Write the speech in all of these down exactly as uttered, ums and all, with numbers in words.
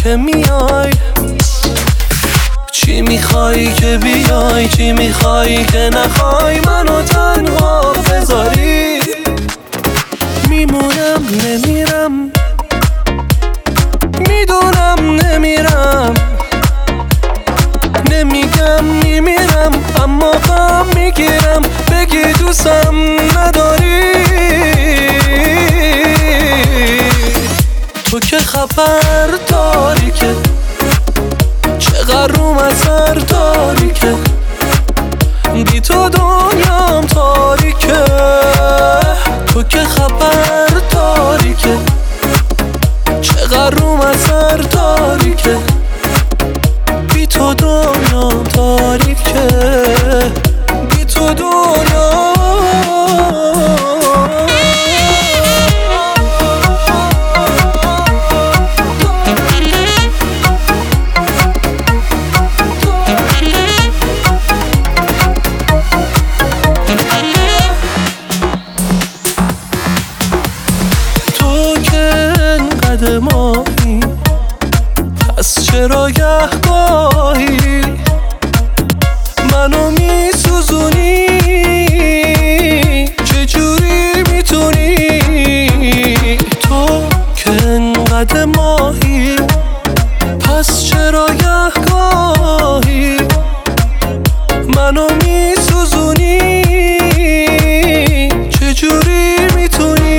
که میای؟ چی میخوای که بیای؟ چی میخوای که نخوای منو تنها بذاری؟ میمونم نمیرم، میدونم نمیرم، نمیگم میمیرم، اما غم میگیرم بگی دوستم نداری. تو که خبر داری که چقدر روم اثر داری که بی تو دنیام تاریکه. تو که خبر داری که چقدر روم اثر داری که بی تو دنیام تاریکه، بی تو دنیام. ماهی پس چرا گهگاهی منو میسوزونی؟ چجوری میتونی؟ تو که انقدر ماهی پس چرا گهگاهی منو میسوزونی؟ چجوری میتونی؟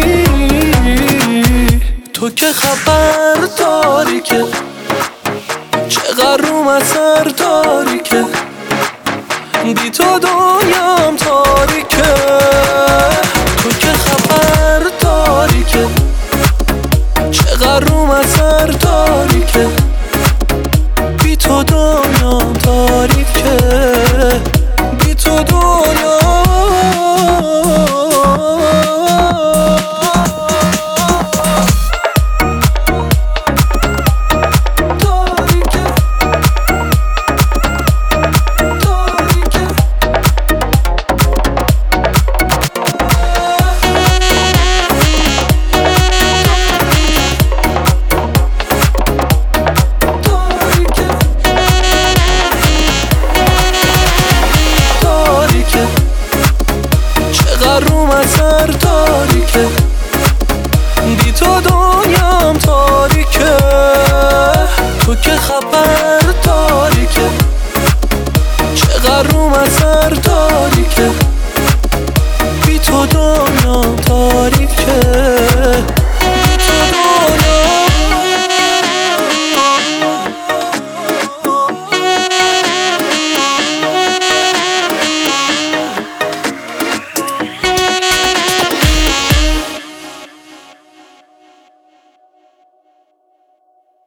تو که خبر داری که چقدر روم اثر داری که بی تو دنیام تاریکه. تو که خبر داری که چقدر روم اثر داری که بی تو دنیام